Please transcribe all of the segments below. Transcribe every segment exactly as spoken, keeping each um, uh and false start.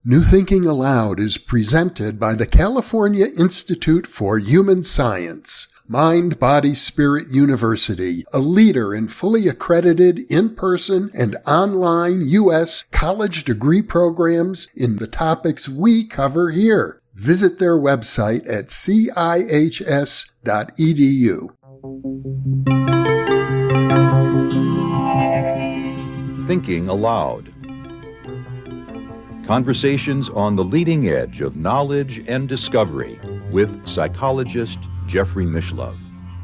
New Thinking Aloud is presented by the California Institute for Human Science, Mind, Body, Spirit University, a leader in fully accredited in-person and online U S college degree programs in the topics we cover here. Visit their website at c i h s dot e d u. Thinking Aloud. Conversations on the leading edge of knowledge and discovery with psychologist Jeffrey Mishlove.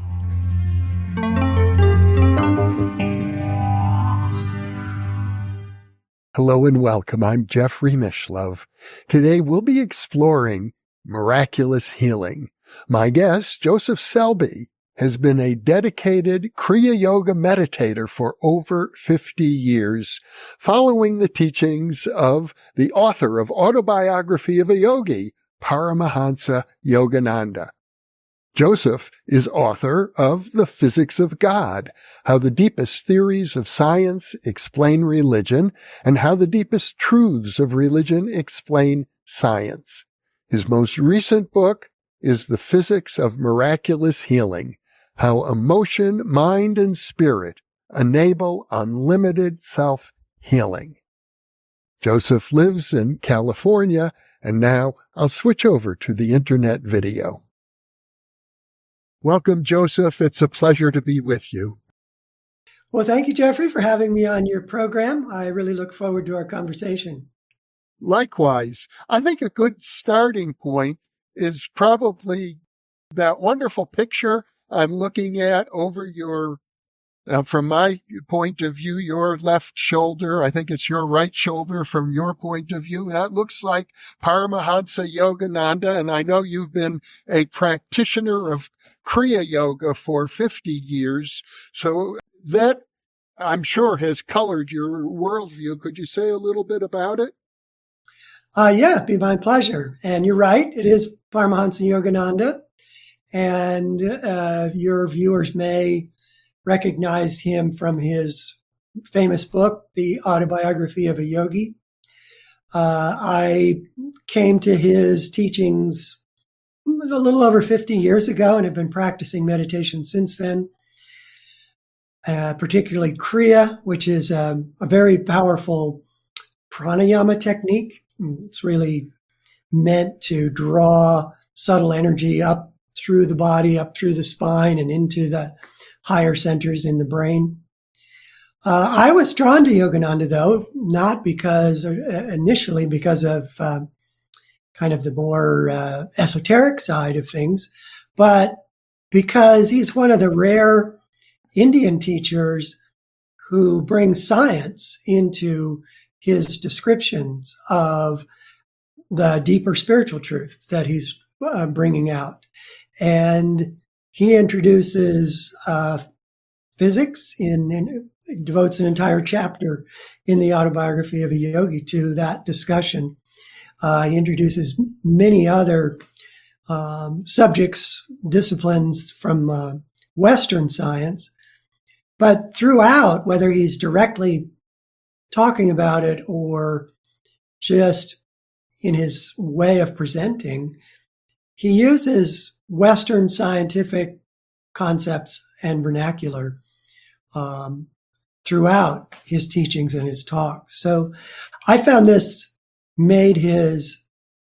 Hello and welcome. I'm Jeffrey Mishlove. Today we'll be exploring miraculous healing. My guest, Joseph Selby, has been a dedicated Kriya Yoga meditator for over fifty years, following the teachings of the author of Autobiography of a Yogi, Paramahansa Yogananda. Joseph is author of The Physics of God, How the Deepest Theories of Science Explain Religion, and How the Deepest Truths of Religion Explain Science. His most recent book is The Physics of Miraculous Healing, How Emotion, Mind, and Spirit Enable Unlimited Self-Healing. Joseph lives in California, and now I'll switch over to the internet video. Welcome, Joseph. It's a pleasure to be with you. Well, thank you, Jeffrey, for having me on your program. I really look forward to our conversation. Likewise. I think a good starting point is probably that wonderful picture I'm looking at over your, uh, from my point of view, your left shoulder. I think it's your right shoulder from your point of view. That looks like Paramahansa Yogananda, and I know you've been a practitioner of Kriya Yoga for fifty years. So that, I'm sure, has colored your worldview. Could you say a little bit about it? Uh, yeah, it'd be my pleasure. And you're right. It is Paramahansa Yogananda. And uh, your viewers may recognize him from his famous book, The Autobiography of a Yogi. Uh, I came to his teachings a little over fifty years ago and have been practicing meditation since then, uh, particularly Kriya, which is a, a very powerful pranayama technique. It's really meant to draw subtle energy up through the body, up through the spine, and into the higher centers in the brain. Uh, I was drawn to Yogananda, though, not because, uh, initially because of uh, kind of the more uh, esoteric side of things, but because he's one of the rare Indian teachers who brings science into his descriptions of the deeper spiritual truths that he's uh, bringing out. And he introduces uh, physics in, in devotes an entire chapter in the Autobiography of a Yogi to that discussion. Uh, he introduces many other um, subjects, disciplines from uh, Western science, but throughout, whether he's directly talking about it or just in his way of presenting, he uses Western scientific concepts and vernacular um, throughout his teachings and his talks. So I found this made his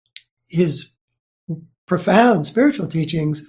his profound spiritual teachings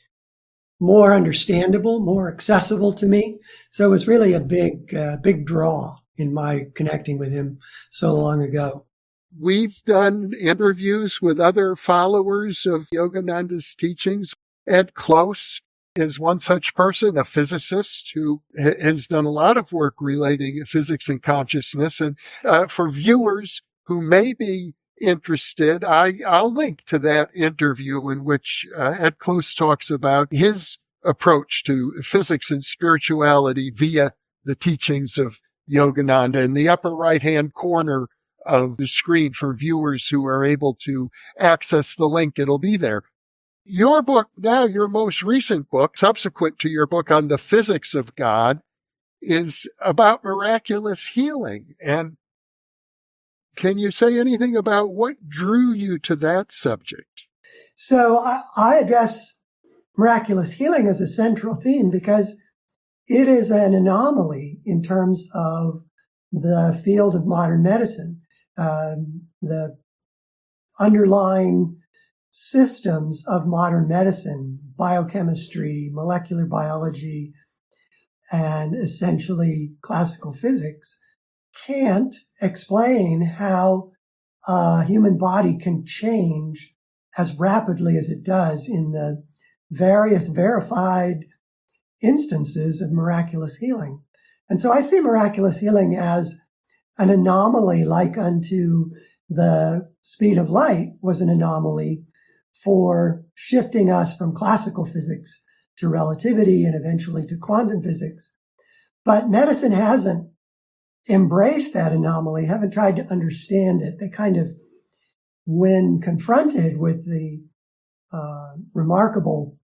more understandable, more accessible to me. So it was really a big, uh, big draw in my connecting with him so long ago. We've done interviews with other followers of Yogananda's teachings. Ed Close is one such person, a physicist who has done a lot of work relating to physics and consciousness. And uh, for viewers who may be interested, I, I'll link to that interview in which uh, Ed Close talks about his approach to physics and spirituality via the teachings of Yogananda. In the upper right-hand corner of the screen for viewers who are able to access the link, it'll be there. Your book now, your most recent book, subsequent to your book on the physics of God, is about miraculous healing. And Can you say anything about what drew you to that subject? So I, I address miraculous healing as a central theme because it is an anomaly in terms of the field of modern medicine. Um, the underlying systems of modern medicine, biochemistry, molecular biology, and essentially classical physics, can't explain how a human body can change as rapidly as it does in the various verified instances of miraculous healing. And so I see miraculous healing as an anomaly like unto the speed of light was an anomaly for shifting us from classical physics to relativity and eventually to quantum physics. But medicine hasn't embraced that anomaly, haven't tried to understand it. They kind of, when confronted with the uh, remarkable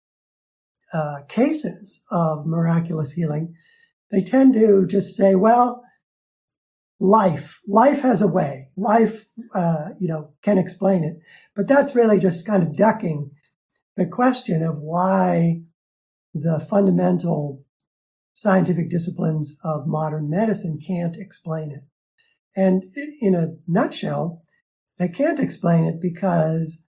uh, cases of miraculous healing, they tend to just say, well, life, life has a way. Life, uh, you know, can explain it. But that's really just kind of ducking the question of why the fundamental scientific disciplines of modern medicine can't explain it. And in a nutshell, they can't explain it because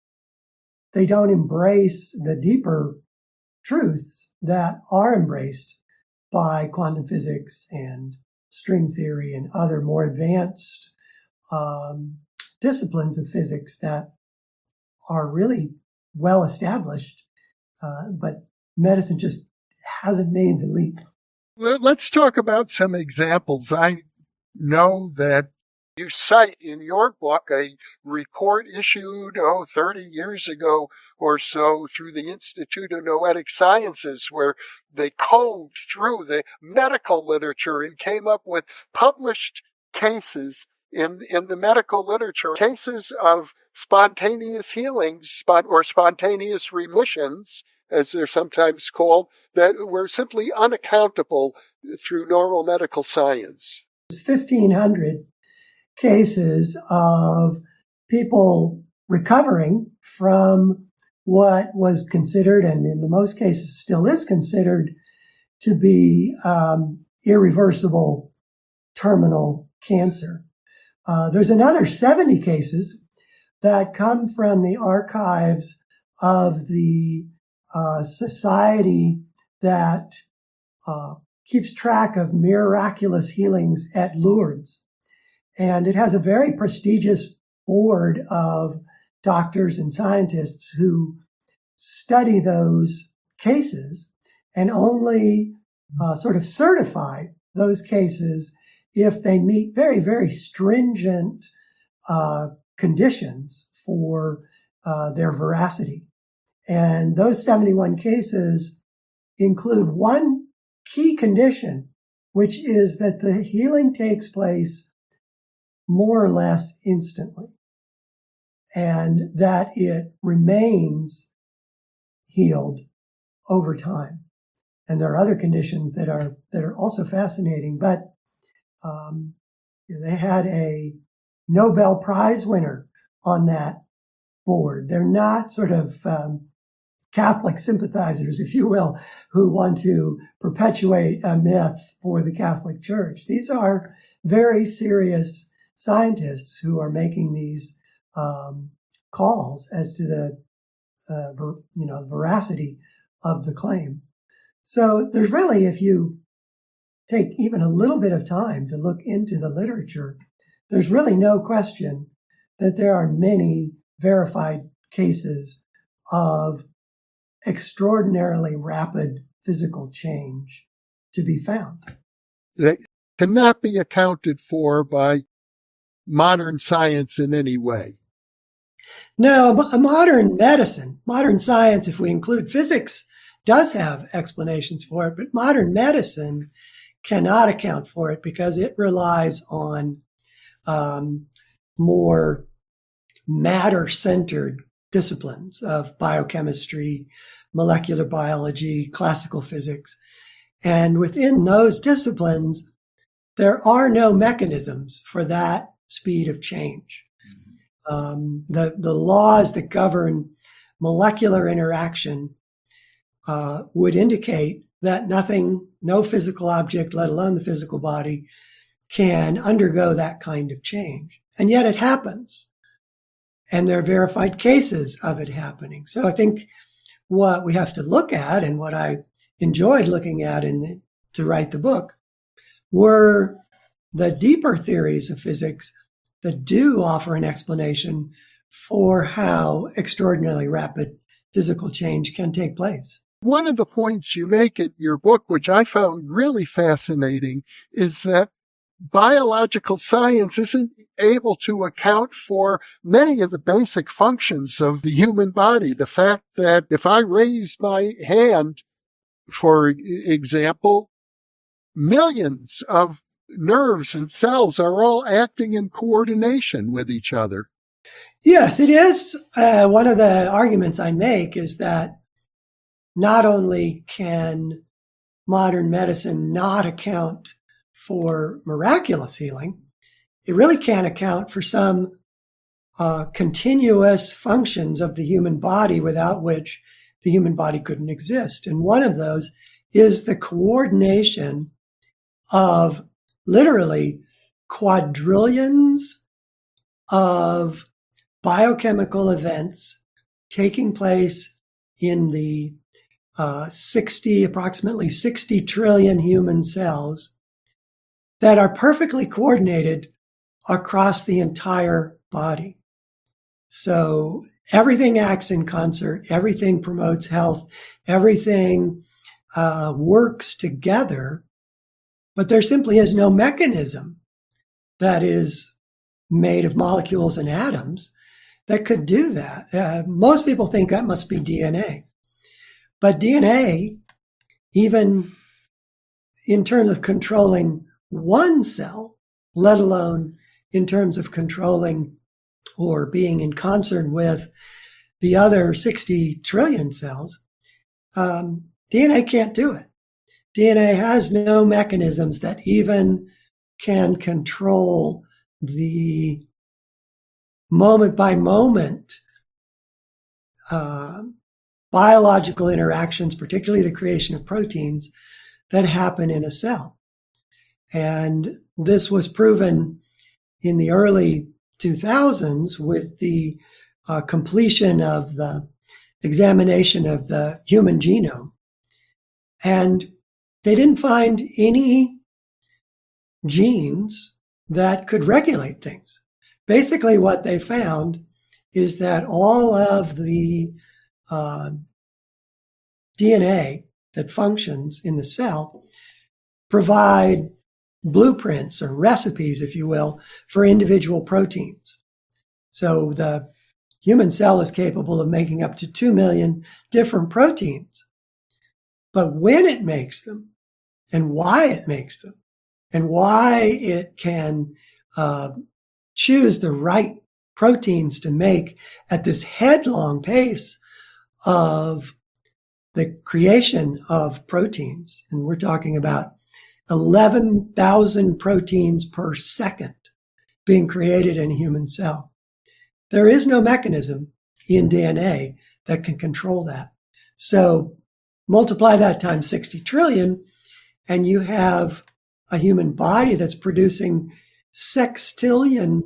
they don't embrace the deeper truths that are embraced by quantum physics and string theory and other more advanced um, disciplines of physics that are really well established, uh, but medicine just hasn't made the leap. Let's talk about some examples. I know that you cite in your book a report issued, oh, thirty years ago or so through the Institute of Noetic Sciences, where they combed through the medical literature and came up with published cases in, in the medical literature, cases of spontaneous healings or spontaneous remissions, as they're sometimes called, that were simply unaccountable through normal medical science. fifteen hundred cases of people recovering from what was considered, and in the most cases still is considered, to be um, irreversible terminal cancer. Uh, there's another seventy cases that come from the archives of the uh, society that uh, keeps track of miraculous healings at Lourdes. And it has a very prestigious board of doctors and scientists who study those cases and only uh, sort of certify those cases if they meet very, very stringent uh, conditions for uh, their veracity. And those seventy-one cases include one key condition, which is that the healing takes place more or less instantly, and that it remains healed over time. And there are other conditions that are that are also fascinating, but um, they had a Nobel Prize winner on that board. They're not sort of um, Catholic sympathizers, if you will, who want to perpetuate a myth for the Catholic Church. These are very serious scientists who are making these um, calls as to the uh, ver, you know veracity of the claim. So there's really, if you take even a little bit of time to look into the literature, there's really no question that there are many verified cases of extraordinarily rapid physical change to be found. That cannot be accounted for by modern science in any way. No, modern medicine, modern science, if we include physics, does have explanations for it, but modern medicine cannot account for it because it relies on um, more matter-centered disciplines of biochemistry, molecular biology, classical physics. And within those disciplines, there are no mechanisms for that speed of change. Um, the, the laws that govern molecular interaction uh, would indicate that nothing, no physical object, let alone the physical body, can undergo that kind of change. And yet it happens. And there are verified cases of it happening. So I think what we have to look at, and what I enjoyed looking at in the, to write the book, were the deeper theories of physics that do offer an explanation for how extraordinarily rapid physical change can take place. One of the points you make in your book, which I found really fascinating, is that biological science isn't able to account for many of the basic functions of the human body. The fact that if I raise my hand, for example, millions of nerves and cells are all acting in coordination with each other. Yes, it is. Uh, one of the arguments I make is that not only can modern medicine not account for miraculous healing, it really can't account for some uh, continuous functions of the human body without which the human body couldn't exist. And one of those is the coordination of literally quadrillions of biochemical events taking place in the uh, sixty, approximately sixty trillion human cells that are perfectly coordinated across the entire body. So everything acts in concert, everything promotes health, everything uh, works together, but there simply is no mechanism that is made of molecules and atoms that could do that. Uh, most people think that must be D N A. But D N A, even in terms of controlling one cell, let alone in terms of controlling or being in concert with the other sixty trillion cells, um, D N A can't do it. D N A has no mechanisms that even can control the moment by moment uh, biological interactions, particularly the creation of proteins that happen in a cell. And this was proven in the early two thousands with the uh, completion of the examination of the human genome. And they didn't find any genes that could regulate things. Basically, what they found is that all of the uh, D N A that functions in the cell provide blueprints or recipes, if you will, for individual proteins. So the human cell is capable of making up to two million different proteins. But when it makes them and why it makes them and why it can uh, choose the right proteins to make at this headlong pace of the creation of proteins, and we're talking about eleven thousand proteins per second being created in a human cell. There is no mechanism in D N A that can control that. So multiply that times sixty trillion, and you have a human body that's producing sextillion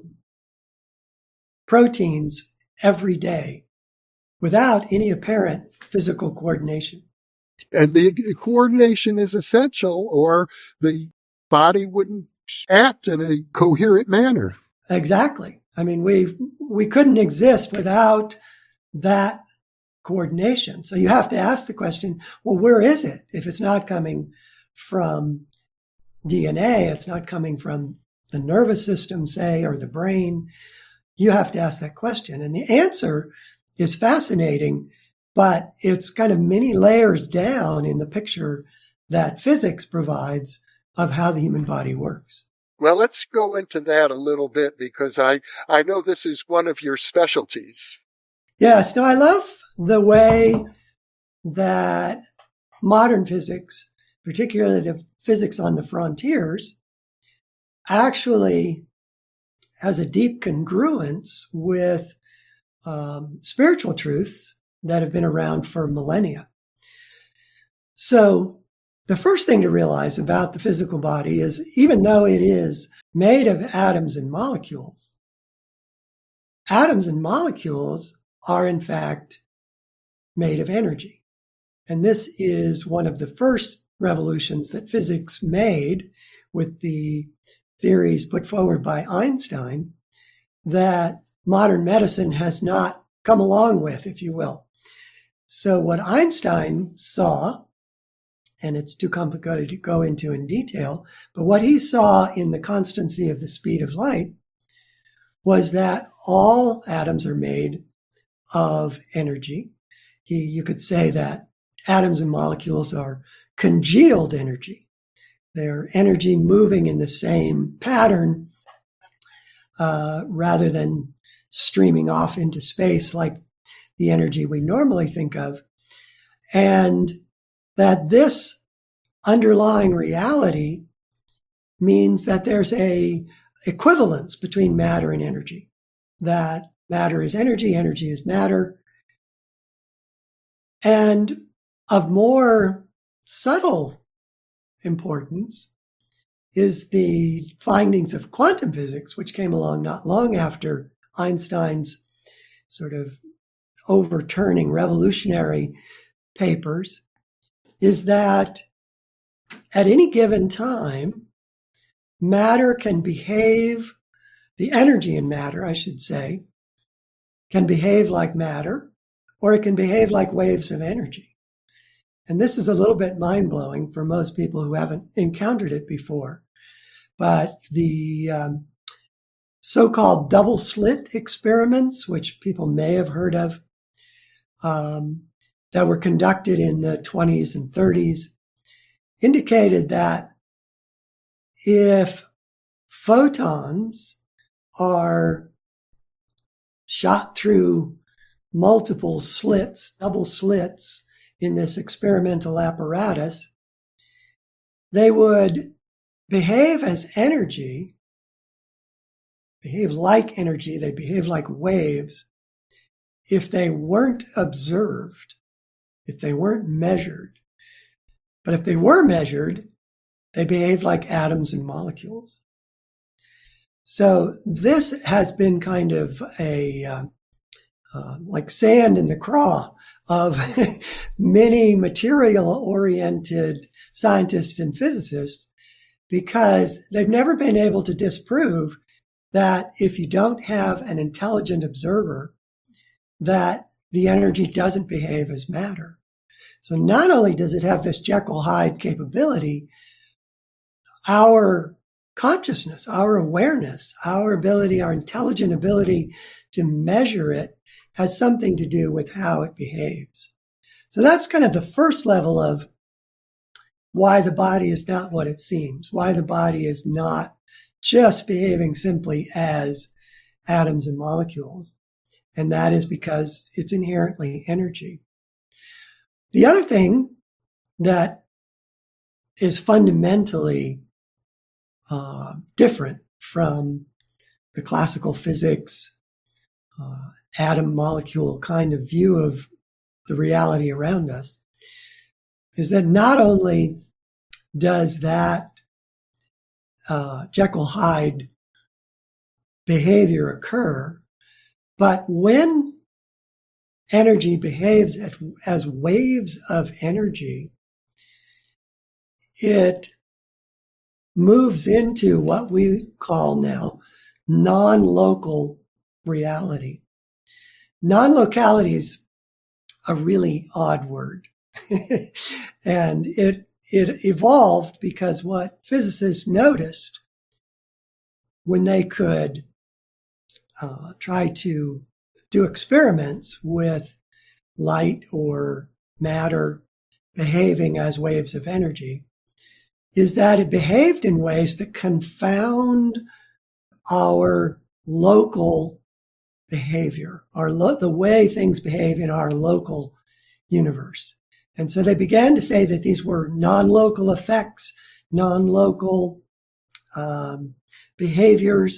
proteins every day without any apparent physical coordination. And the coordination is essential, or the body wouldn't act in a coherent manner. Exactly. I mean, we we couldn't exist without that coordination. So you have to ask the question, well, where is it? If it's not coming from D N A, it's not coming from the nervous system, say, or the brain. You have to ask that question. And the answer is fascinating, but it's kind of many layers down in the picture that physics provides of how the human body works. Well, let's go into that a little bit, because I, I know this is one of your specialties. Yes. No, I love the way that modern physics, particularly the physics on the frontiers, actually has a deep congruence with um, spiritual truths that have been around for millennia. So the first thing to realize about the physical body is, even though it is made of atoms and molecules, atoms and molecules are in fact made of energy. And this is one of the first revolutions that physics made with the theories put forward by Einstein that modern medicine has not come along with, if you will. So what Einstein saw, and it's too complicated to go into in detail, but what he saw in the constancy of the speed of light was that all atoms are made of energy. He, you could say that atoms and molecules are congealed energy. They're energy moving in the same pattern uh, rather than streaming off into space like the energy we normally think of. And that this underlying reality means that there's a equivalence between matter and energy, that matter is energy, energy is matter. And of more subtle importance is the findings of quantum physics, which came along not long after Einstein's sort of overturning revolutionary papers, is that at any given time, matter can behave, the energy in matter, I should say, can behave like matter, or it can behave like waves of energy. And this is a little bit mind-blowing for most people who haven't encountered it before. But the um, so-called double slit experiments, which people may have heard of, um, that were conducted in the twenties and thirties, indicated that if photons are shot through multiple slits, double slits in this experimental apparatus, they would behave as energy, behave like energy, they behave like waves if they weren't observed, if they weren't measured. But if they were measured, they behave like atoms and molecules. So this has been kind of a, uh, uh, like sand in the craw of many material-oriented scientists and physicists, because they've never been able to disprove that if you don't have an intelligent observer, that the energy doesn't behave as matter. So not only does it have this Jekyll-Hyde capability, our consciousness, our awareness, our ability, our intelligent ability to measure it has something to do with how it behaves. So that's kind of the first level of why the body is not what it seems, why the body is not just behaving simply as atoms and molecules. And that is because it's inherently energy. The other thing that is fundamentally uh, different from the classical physics, uh, atom molecule kind of view of the reality around us is that not only does that uh, Jekyll-Hyde behavior occur, but when energy behaves at, as waves of energy, it moves into what we call now non-local reality. Non-locality is a really odd word. And it it evolved because what physicists noticed when they could uh, try to do experiments with light or matter behaving as waves of energy is that it behaved in ways that confound our local behavior, our lo- the way things behave in our local universe. And so they began to say that these were non-local effects, non-local um, behaviors,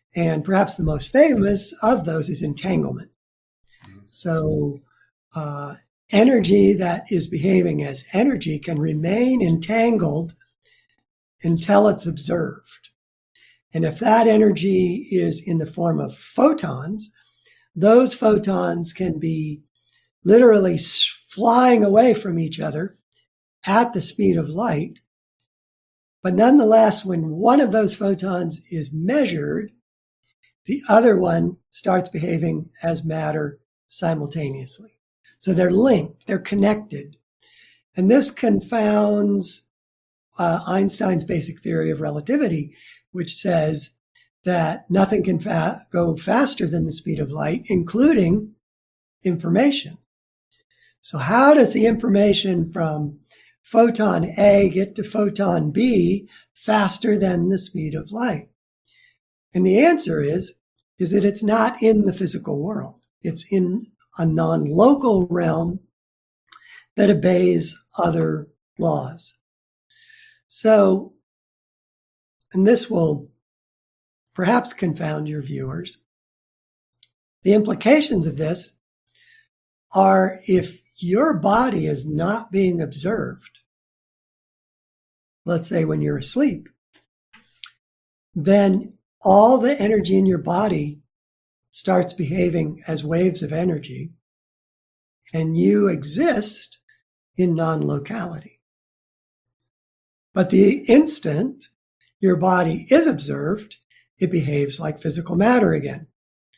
And perhaps the most famous of those is entanglement. So uh, energy that is behaving as energy can remain entangled until it's observed. And if that energy is in the form of photons, those photons can be literally flying away from each other at the speed of light. But nonetheless, when one of those photons is measured, the other one starts behaving as matter simultaneously. So they're linked, they're connected. And this confounds uh, Einstein's basic theory of relativity, which says that nothing can fa- go faster than the speed of light, including information. So how does the information from photon A get to photon B faster than the speed of light? And the answer is, is that it's not in the physical world. It's in a non-local realm that obeys other laws. So, and this will perhaps confound your viewers. The implications of this are if your body is not being observed, let's say when you're asleep, then all the energy in your body starts behaving as waves of energy, and you exist in non-locality. But the instant your body is observed, it behaves like physical matter again.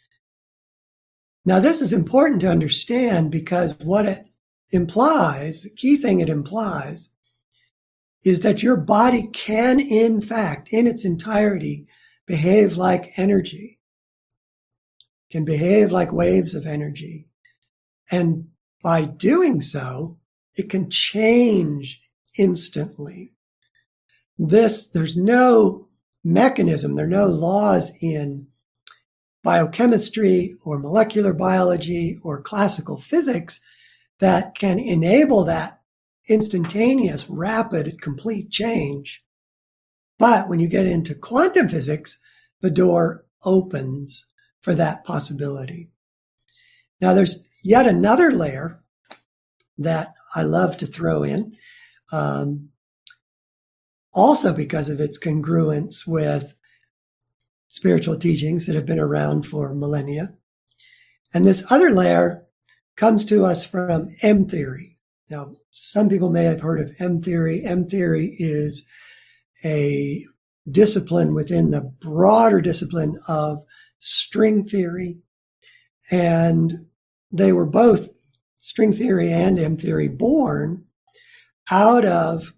Now, this is important to understand because what it implies, the key thing it implies, is that your body can, in fact, in its entirety, behave like energy, can behave like waves of energy. And by doing so, it can change instantly. This, there's no mechanism, there are no laws in biochemistry or molecular biology or classical physics that can enable that instantaneous, rapid, complete change. But when you get into quantum physics, the door opens for that possibility. Now, there's yet another layer that I love to throw in, um, also because of its congruence with spiritual teachings that have been around for millennia. And this other layer comes to us from M theory. Now, some people may have heard of M theory. M theory is a discipline within the broader discipline of string theory. And they were both, string theory and M theory, born out of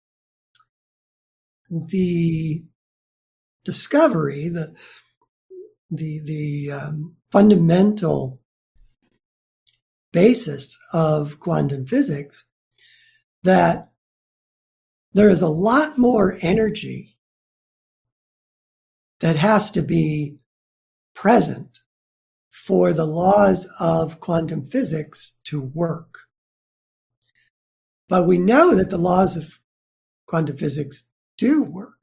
the discovery, the the the um, fundamental basis of quantum physics, that there is a lot more energy that has to be present for the laws of quantum physics to work. But we know that the laws of quantum physics do work.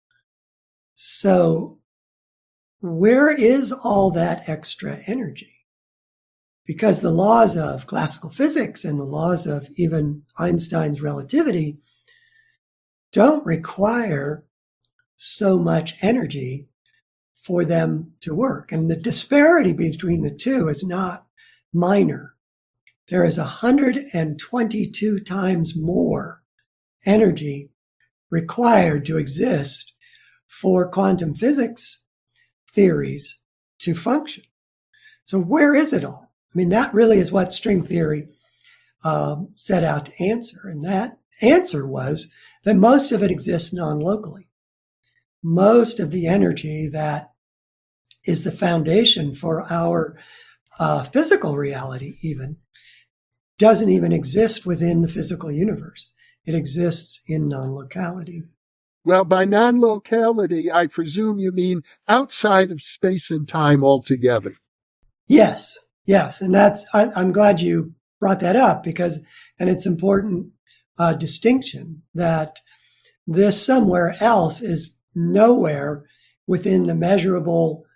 So where is all that extra energy? Because the laws of classical physics and the laws of even Einstein's relativity don't require so much energy for them to work. And the disparity between the two is not minor. There is one hundred twenty-two times more energy required to exist for quantum physics theories to function. So where is it all? I mean, that really is what string theory um, set out to answer. And that answer was that most of it exists non-locally. Most of the energy that is the foundation for our uh, physical reality even doesn't even exist within the physical universe. It exists in non-locality. Well, by non-locality, I presume you mean outside of space and time altogether. Yes, yes. And that's, I, I'm glad you brought that up because, and it's important uh, distinction that this somewhere else is nowhere within the measurable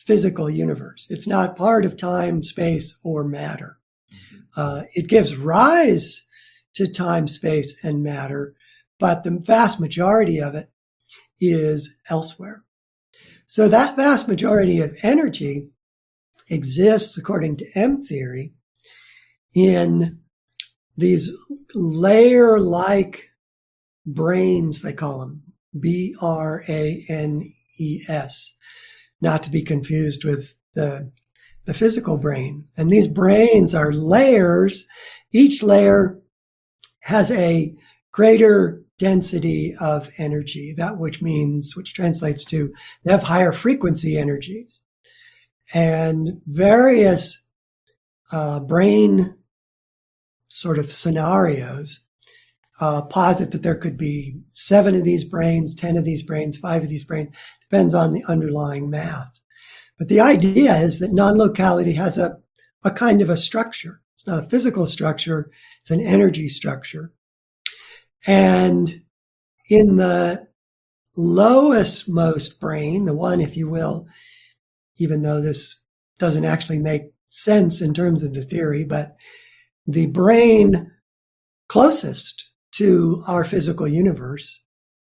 physical universe. It's not part of time, space, or matter. Uh, it gives rise to time, space, and matter, but the vast majority of it is elsewhere. So that vast majority of energy exists, according to M theory, in these layer-like branes, they call them, B R A N E S, not to be confused with the, the physical brain. And these branes are layers. Each layer has a greater density of energy, that which means, which translates to, they have higher frequency energies. And various uh, brain sort of scenarios uh, posit that there could be seven of these brains, ten of these brains, five of these brains, depends on the underlying math. But the idea is that non-locality has a, a kind of a structure. It's not a physical structure, it's an energy structure. And in the lowest most brain, the one, if you will, even though this doesn't actually make sense in terms of the theory, but the brain closest to our physical universe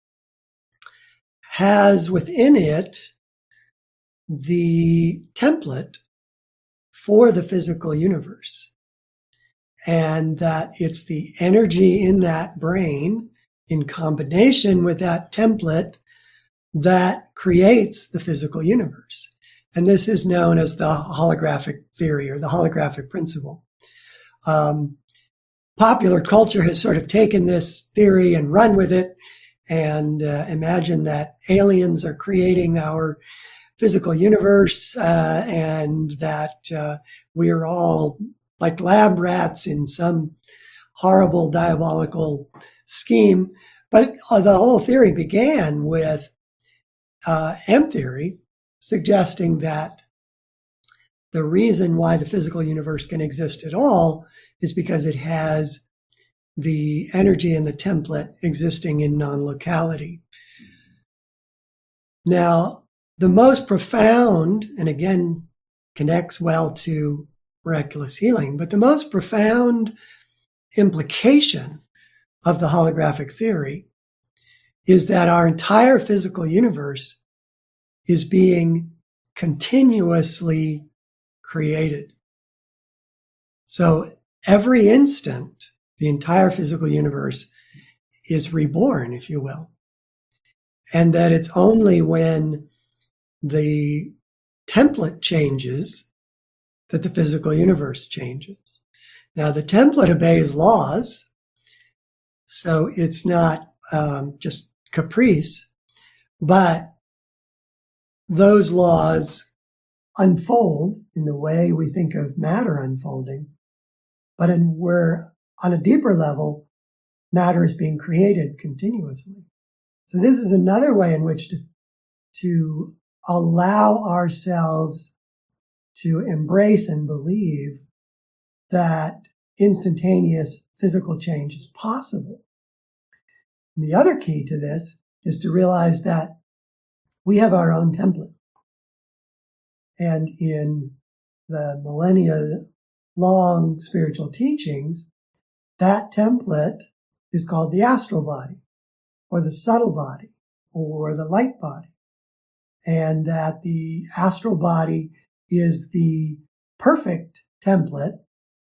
has within it the template for the physical universe. And that it's the energy in that brain in combination with that template that creates the physical universe. And this is known as the holographic theory or the holographic principle. Um, popular culture has sort of taken this theory and run with it and uh, imagined that aliens are creating our physical universe uh, and that uh, we are all like lab rats in some horrible diabolical scheme. But uh, the whole theory began with uh, M theory suggesting that the reason why the physical universe can exist at all is because it has the energy and the template existing in non-locality. Now, the most profound, and again, connects well to miraculous healing, but the most profound implication of the holographic theory is that our entire physical universe is being continuously created. So every instant, the entire physical universe is reborn, if you will. And that it's only when the template changes that the physical universe changes. Now, the template obeys laws, so it's not um, just caprice, but those laws unfold in the way we think of matter unfolding, but in where on a deeper level, matter is being created continuously. So this is another way in which to, to allow ourselves to embrace and believe that instantaneous physical change is possible. And the other key to this is to realize that we have our own template. And in the millennia-long spiritual teachings, that template is called the astral body, or the subtle body, or the light body. And that the astral body is the perfect template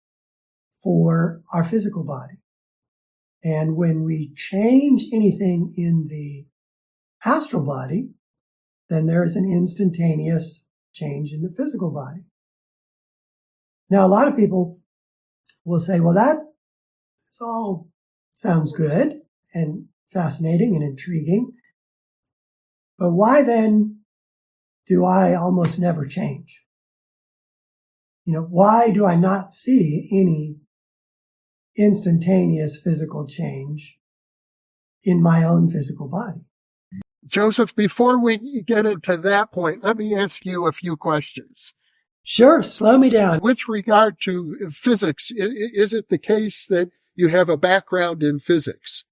for our physical body. And when we change anything in the astral body, then there is an instantaneous change in the physical body. Now, a lot of people will say, well, that all sounds good and fascinating and intriguing, but why then do I almost never change? You know, why do I not see any instantaneous physical change in my own physical body? Joseph, before we get into that point, let me ask you a few questions. Sure, slow me down. With regard to physics, is it the case that you have a background in physics?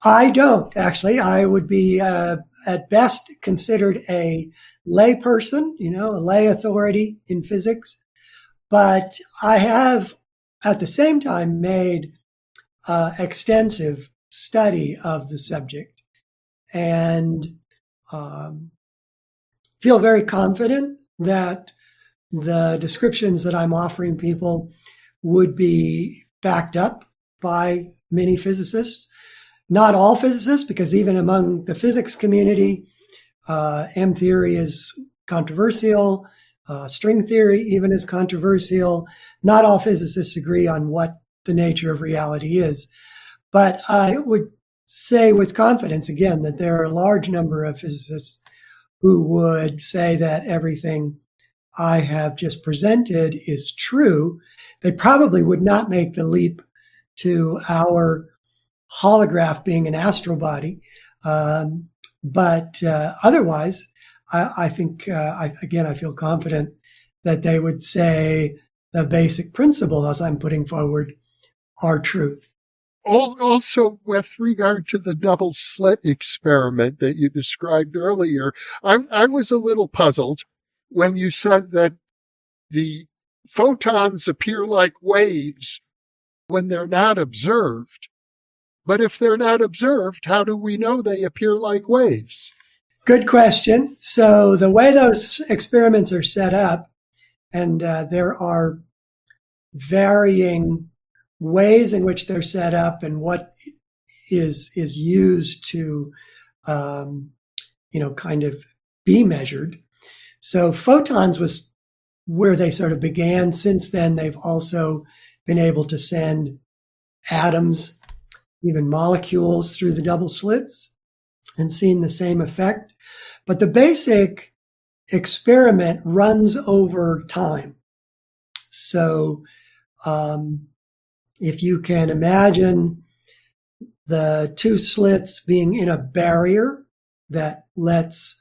I don't, actually. I would be, uh, at best, considered a lay person, you know, a lay authority in physics. But I have, at the same time, made uh, extensive study of the subject and um, feel very confident that the descriptions that I'm offering people would be backed up by many physicists. Not all physicists, because even among the physics community, uh, M theory is controversial. Uh, string theory even is controversial. Not all physicists agree on what the nature of reality is. But I would say with confidence, again, that there are a large number of physicists who would say that everything I have just presented is true. They probably would not make the leap to our holograph being an astral body. Um, but uh, otherwise, I, I think, uh, I, again, I feel confident that they would say the basic principles as I'm putting forward are true. Also, with regard to the double slit experiment that you described earlier, I, I was a little puzzled when you said that the photons appear like waves when they're not observed. But if they're not observed, how do we know they appear like waves? Good question. So the way those experiments are set up, and uh, there are varying ways in which they're set up and what is is used to, um, you know, kind of be measured. So photons was where they sort of began. Since then, they've also been able to send atoms, even molecules, through the double slits and seen the same effect. But the basic experiment runs over time. So um, if you can imagine the two slits being in a barrier that lets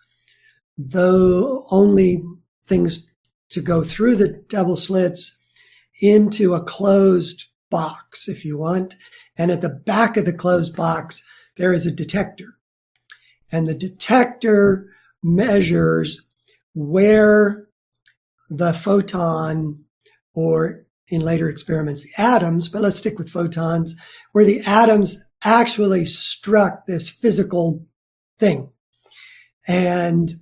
the only things to go through the double slits into a closed box, if you want. And at the back of the closed box, there is a detector. And the detector measures where the photon, or in later experiments, the atoms, but let's stick with photons, where the atoms actually struck this physical thing. And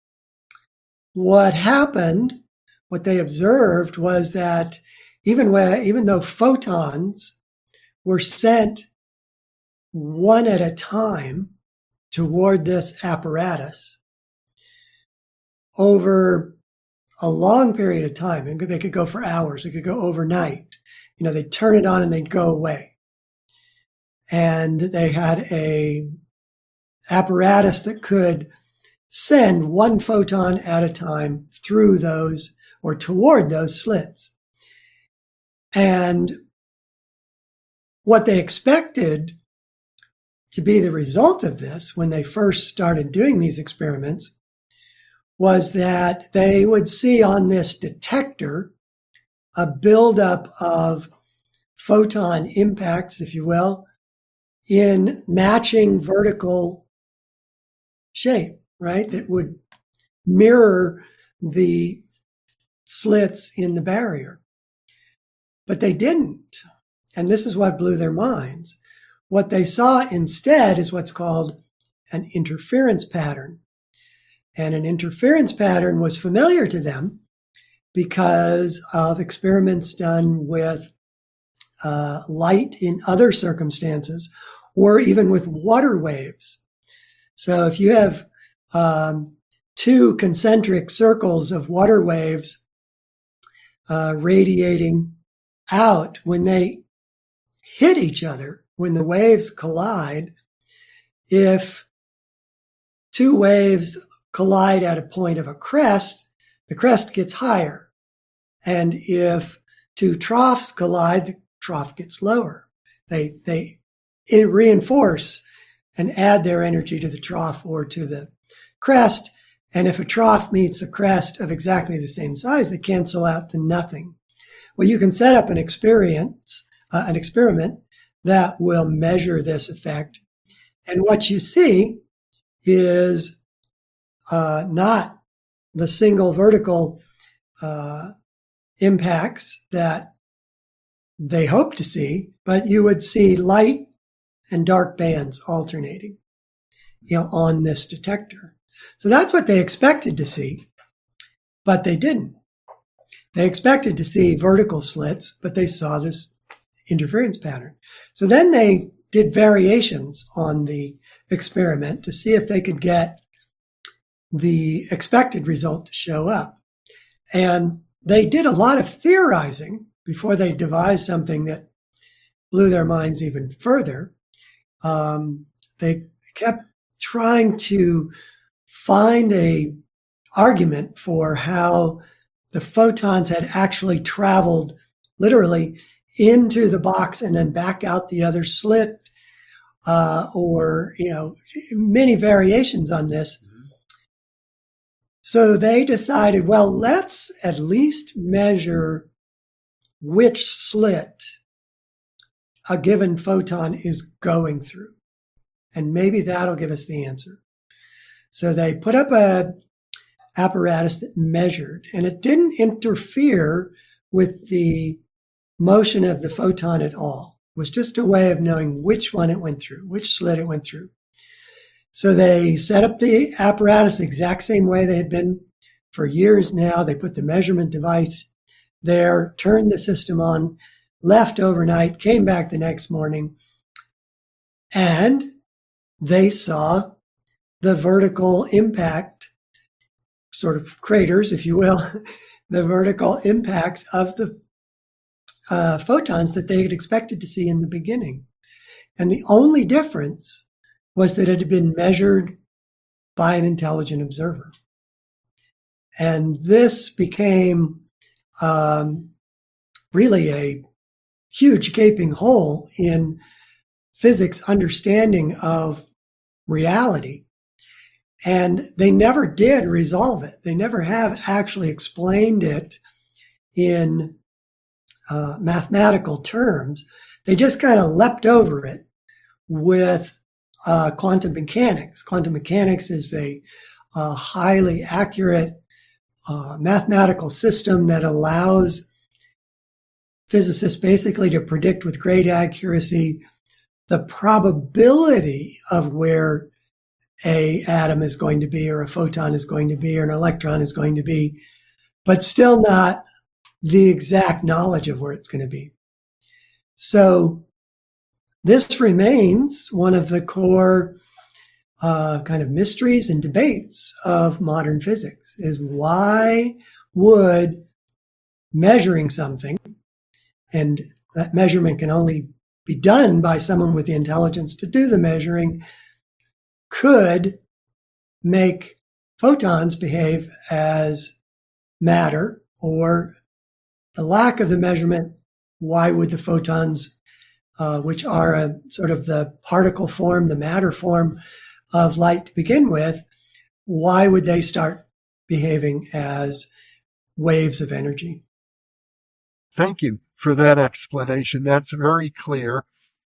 what happened, what they observed was that even where, even though photons were sent one at a time toward this apparatus over a long period of time, and they could go for hours, they could go overnight. You know, they'd turn it on and they'd go away. And they had a apparatus that could send one photon at a time through those or toward those slits. And what they expected to be the result of this when they first started doing these experiments was that they would see on this detector a buildup of photon impacts, if you will, in matching vertical shape, right? That would mirror the slits in the barrier. But they didn't. And this is what blew their minds. What they saw instead is what's called an interference pattern. And an interference pattern was familiar to them because of experiments done with uh, light in other circumstances, or even with water waves. So if you have um, two concentric circles of water waves uh, radiating out, when they hit each other, when the waves collide, if two waves collide at a point of a crest, the crest gets higher. And if two troughs collide, the trough gets lower. They, they reinforce and add their energy to the trough or to the crest. And if a trough meets a crest of exactly the same size, they cancel out to nothing. Well, you can set up an experience, uh, an experiment that will measure this effect And what you see is uh, not the single vertical uh, impacts that they hope to see, but you would see light and dark bands alternating, you know, on this detector. So that's what they expected to see, but they didn't. They expected to see vertical slits, but they saw this interference pattern. So then they did variations on the experiment to see if they could get the expected result to show up. And they did a lot of theorizing before they devised something that blew their minds even further. Um, they kept trying to find a argument for how the photons had actually traveled literally into the box and then back out the other slit, uh, or, you know, many variations on this. So they decided, well, let's at least measure which slit a given photon is going through. And maybe that'll give us the answer. So they put up a apparatus that measured, and it didn't interfere with the motion of the photon at all. It was just a way of knowing which one it went through, which slit it went through. So they set up the apparatus the exact same way they had been for years now. They put the measurement device there, turned the system on, left overnight, came back the next morning, and they saw the vertical impact, sort of craters, if you will, the vertical impacts of the uh, photons that they had expected to see in the beginning. And the only difference was that it had been measured by an intelligent observer. And this became um, really a huge gaping hole in physics' understanding of reality. And they never did resolve it. They never have actually explained it in uh, mathematical terms. They just kind of leapt over it with uh, quantum mechanics. Quantum mechanics is a, a highly accurate uh, mathematical system that allows physicists basically to predict with great accuracy the probability of where a atom is going to be, or a photon is going to be, or an electron is going to be, but still not the exact knowledge of where it's going to be. So this remains one of the core uh, kind of mysteries and debates of modern physics, is why would measuring something, and that measurement can only be done by someone with the intelligence to do the measuring, could make photons behave as matter, or the lack of the measurement, why would the photons, uh, which are a sort of the particle form, the matter form of light to begin with, why would they start behaving as waves of energy? Thank you for that explanation. That's very clear.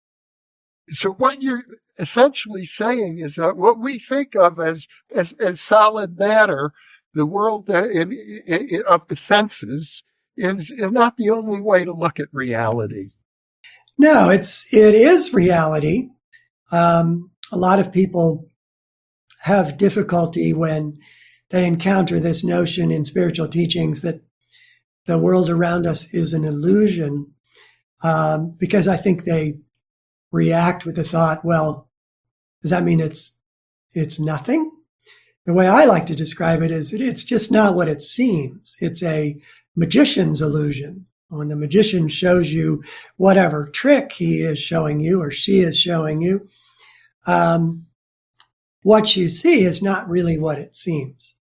So what you're essentially saying is that what we think of as as, as solid matter, the world uh, in, in, of the senses, is, is not the only way to look at reality. No, it's it is reality. Um, a lot of people have difficulty when they encounter this notion in spiritual teachings that the world around us is an illusion, um, because I think they react with the thought, well, does that mean it's it's nothing? The way I like to describe it is it, it's just not what it seems. It's a magician's illusion. When the magician shows you whatever trick he is showing you or she is showing you, um, what you see is not really what it seems.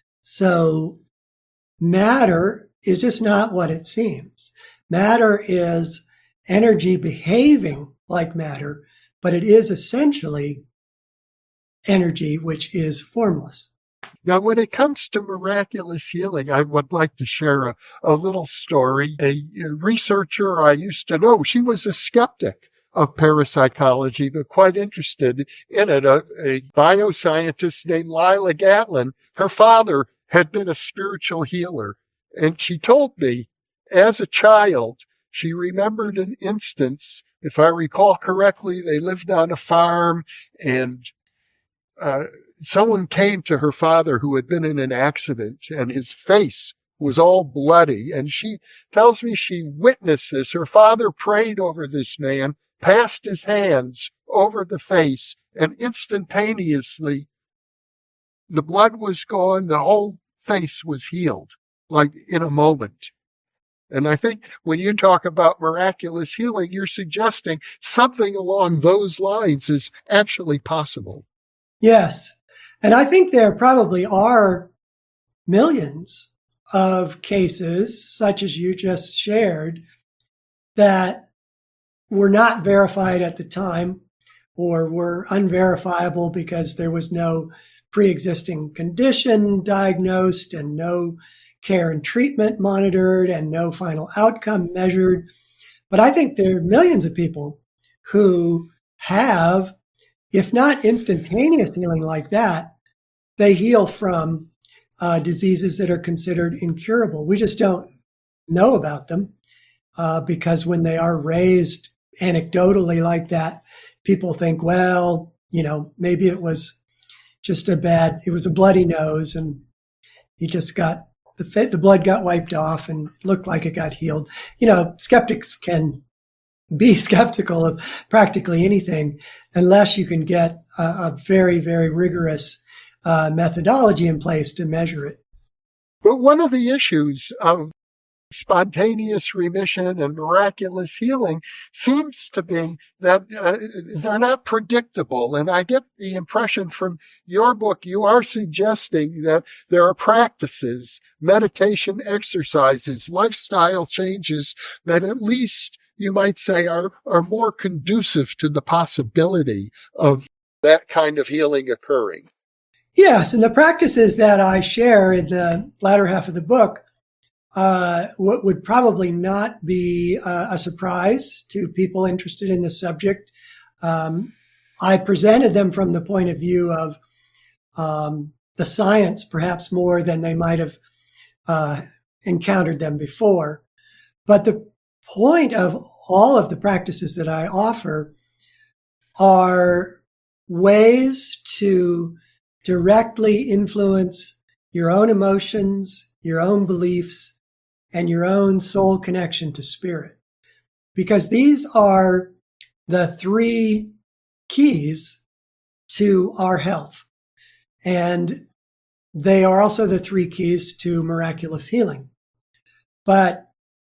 So matter is just not what it seems. Matter is energy behaving like matter, but it is essentially energy which is formless. Now, when it comes to miraculous healing, I would like to share a, a little story. A, a researcher I used to know, she was a skeptic of parapsychology, but quite interested in it. A, a bioscientist named Lila Gatlin, her father had been a spiritual healer. And she told me, as a child, she remembered an instance, if I recall correctly, they lived on a farm, and uh, someone came to her father who had been in an accident, and his face was all bloody. And she tells me she witnessed this. Her father prayed over this man, passed his hands over the face, and instantaneously the blood was gone. The whole face was healed, like in a moment. And I think when you talk about miraculous healing, you're suggesting something along those lines is actually possible. Yes. And I think there probably are millions of cases, such as you just shared, that were not verified at the time or were unverifiable because there was no pre-existing condition diagnosed and no care and treatment monitored and no final outcome measured. But I think there are millions of people who have, if not instantaneous healing like that, they heal from uh, diseases that are considered incurable. We just don't know about them uh, because when they are raised anecdotally like that, people think, well, you know, maybe it was just a bad, it was a bloody nose and he just got, the, the blood got wiped off and looked like it got healed. You know, skeptics can be skeptical of practically anything unless you can get a, a very, very rigorous uh, methodology in place to measure it. But one of the issues of spontaneous remission and miraculous healing seems to be that uh, they're not predictable. And I get the impression from your book, you are suggesting that there are practices, meditation exercises, lifestyle changes that at least you might say are, are more conducive to the possibility of that kind of healing occurring. Yes, and the practices that I share in the latter half of the book uh, what would probably not be uh, a surprise to people interested in the subject. Um, I presented them from the point of view of um, the science, perhaps more than they might have uh, encountered them before. But the point of all of the practices that I offer are ways to directly influence your own emotions, your own beliefs, and your own soul connection to spirit. Because these are the three keys to our health. And they are also the three keys to miraculous healing. But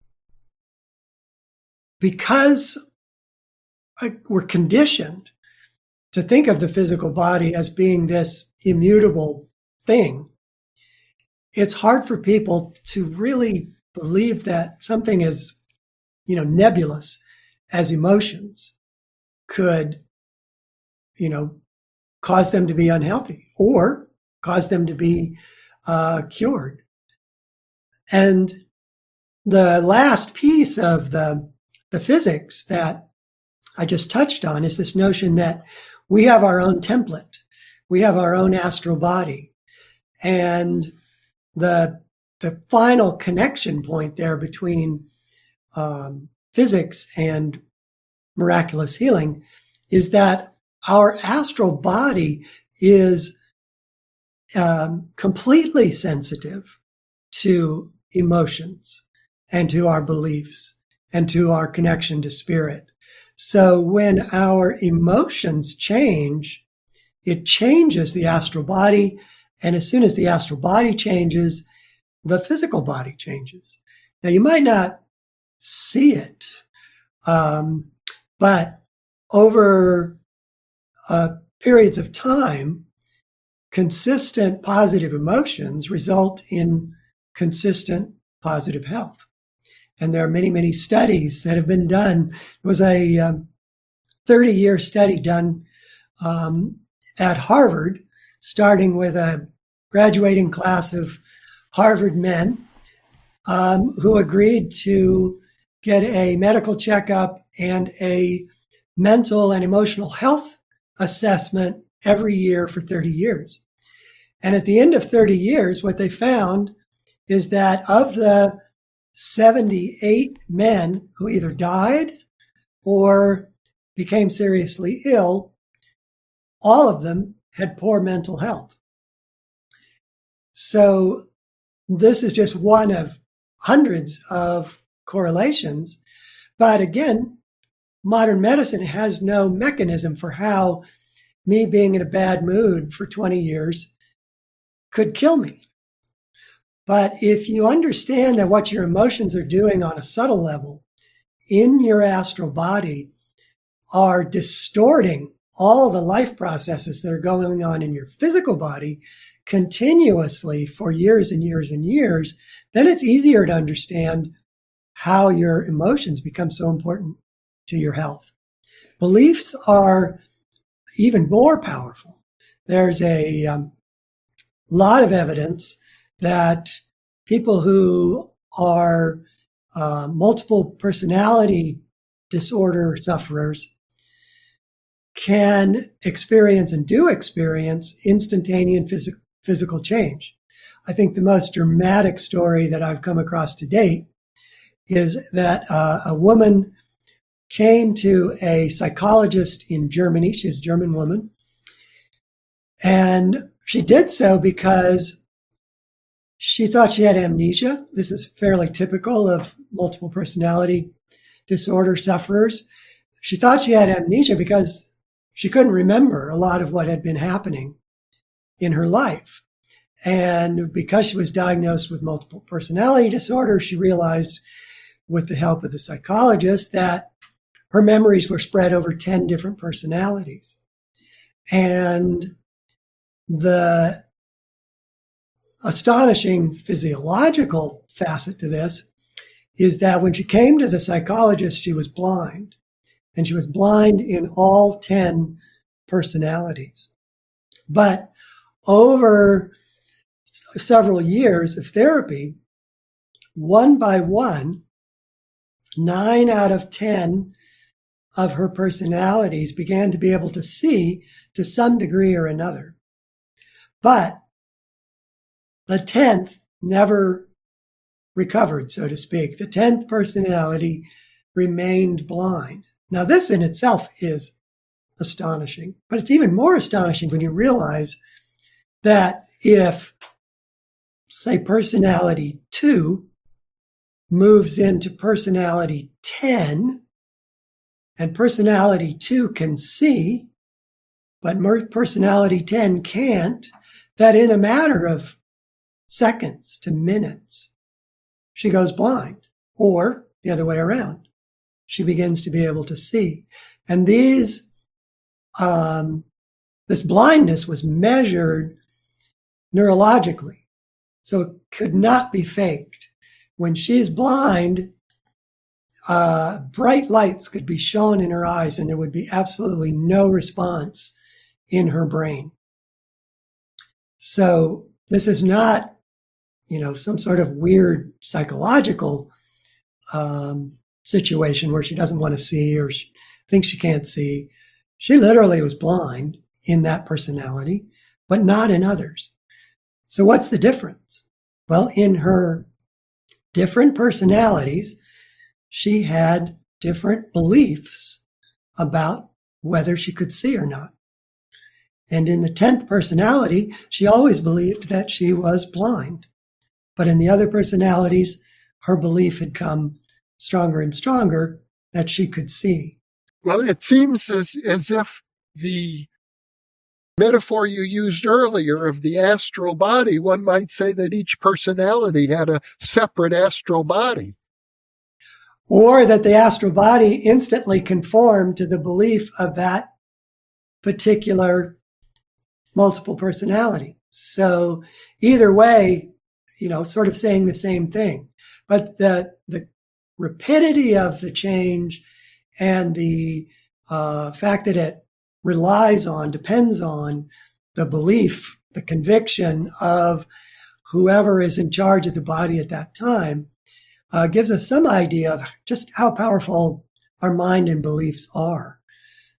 because we're conditioned to think of the physical body as being this immutable thing, it's hard for people to really believe that something as, you know, nebulous as emotions could, you know, cause them to be unhealthy or cause them to be uh, cured. And the last piece of the, the physics that I just touched on is this notion that we have our own template. We have our own astral body. And the the final connection point there between um, physics and miraculous healing is that our astral body is um, completely sensitive to emotions and to our beliefs and to our connection to spirit. So when our emotions change, it changes the astral body. And as soon as the astral body changes, the physical body changes. Now, you might not see it, um, but over uh, periods of time, consistent positive emotions result in consistent positive health. And there are many, many studies that have been done. There was a um, thirty-year study done um, at Harvard, starting with a graduating class of Harvard men um, who agreed to get a medical checkup and a mental and emotional health assessment every year for thirty years. And at the end of thirty years, what they found is that of the seventy-eight men who either died or became seriously ill, all of them had poor mental health. So this is just one of hundreds of correlations. But again, modern medicine has no mechanism for how me being in a bad mood for twenty years could kill me. But if you understand that what your emotions are doing on a subtle level in your astral body are distorting all the life processes that are going on in your physical body continuously for years and years and years, then it's easier to understand how your emotions become so important to your health. Beliefs are even more powerful. There's a um, lot of evidence that people who are uh, multiple personality disorder sufferers can experience and do experience instantaneous phys- physical change. I think the most dramatic story that I've come across to date is that uh, a woman came to a psychologist in Germany. She's a German woman. And she did so because she thought she had amnesia. This is fairly typical of multiple personality disorder sufferers. She thought she had amnesia because she couldn't remember a lot of what had been happening in her life. And because she was diagnosed with multiple personality disorder, she realized with the help of the psychologist that her memories were spread over ten different personalities. And the astonishing physiological facet to this is that when she came to the psychologist, she was blind. And she was blind in all ten personalities. But over several years of therapy, one by one, nine out of ten of her personalities began to be able to see to some degree or another. But the tenth never recovered, so to speak. The tenth personality remained blind. Now, this in itself is astonishing, but it's even more astonishing when you realize that if, say, personality two moves into personality ten, and personality two can see, but personality ten can't, that in a matter of seconds to minutes, she goes blind, or the other way around. She begins to be able to see. And these, um, this blindness was measured neurologically, so it could not be faked. When she's blind, uh, bright lights could be shown in her eyes and there would be absolutely no response in her brain. So this is not, you know, some sort of weird psychological um, situation where she doesn't want to see or she thinks she can't see. She literally was blind in that personality, but not in others. So what's the difference? Well, in her different personalities, she had different beliefs about whether she could see or not. And in the tenth personality, she always believed that she was blind. But in the other personalities, her belief had come stronger and stronger that she could see. Well, it seems as, as if the metaphor you used earlier of the astral body, one might say that each personality had a separate astral body. Or that the astral body instantly conformed to the belief of that particular multiple personality. So either way, you know, sort of saying the same thing. But the the rapidity of the change and the uh, fact that it relies on, depends on the belief, the conviction of whoever is in charge of the body at that time, uh, gives us some idea of just how powerful our mind and beliefs are.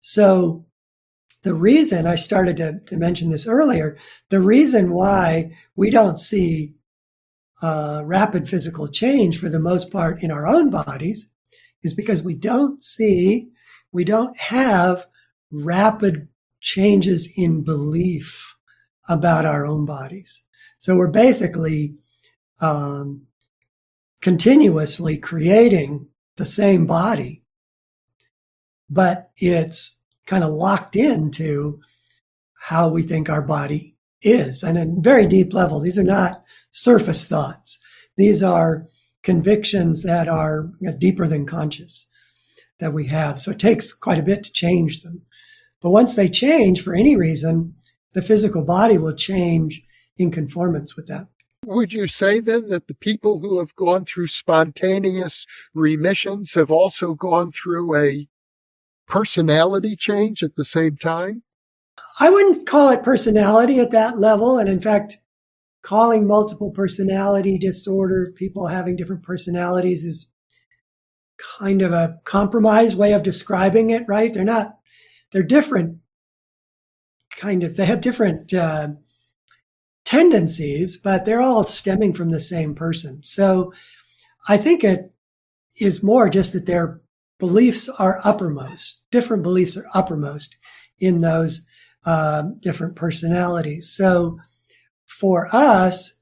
So the reason I started to, to mention this earlier, the reason why we don't see uh, rapid physical change for the most part in our own bodies is because we don't see, we don't have rapid changes in belief about our own bodies. So we're basically um, continuously creating the same body, but it's kind of locked into how we think our body is. And at a very deep level, these are not surface thoughts. These are convictions that are deeper than conscious that we have. So it takes quite a bit to change them. But once they change for any reason, the physical body will change in conformance with that. Would you say then that the people who have gone through spontaneous remissions have also gone through a personality change at the same time? I wouldn't call it personality at that level. And in fact, calling multiple personality disorder, people having different personalities, is kind of a compromised way of describing it, right? They're not, they're different, kind of, they have different uh, tendencies, but they're all stemming from the same person. So I think it is more just that their beliefs are uppermost, different beliefs are uppermost in those uh, different personalities. So for us,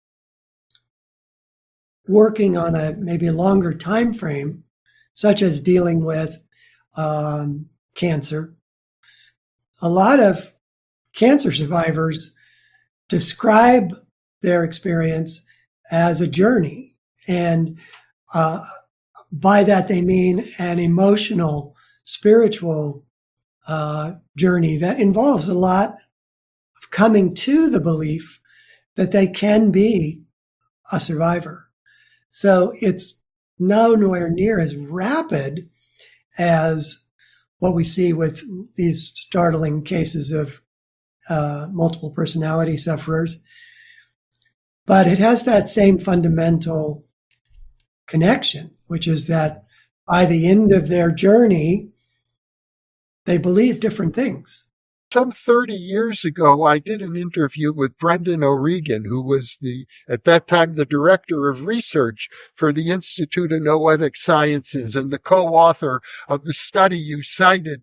working on a maybe a longer time frame, such as dealing with um, cancer, a lot of cancer survivors describe their experience as a journey. And uh, by that, they mean an emotional, spiritual uh, journey that involves a lot of coming to the belief that they can be a survivor. So it's nowhere near as rapid as what we see with these startling cases of uh, multiple personality sufferers. But it has that same fundamental connection, which is that by the end of their journey, they believe different things. Some thirty years ago, I did an interview with Brendan O'Regan, who was the, at that time, the director of research for the Institute of Noetic Sciences and the co-author of the study you cited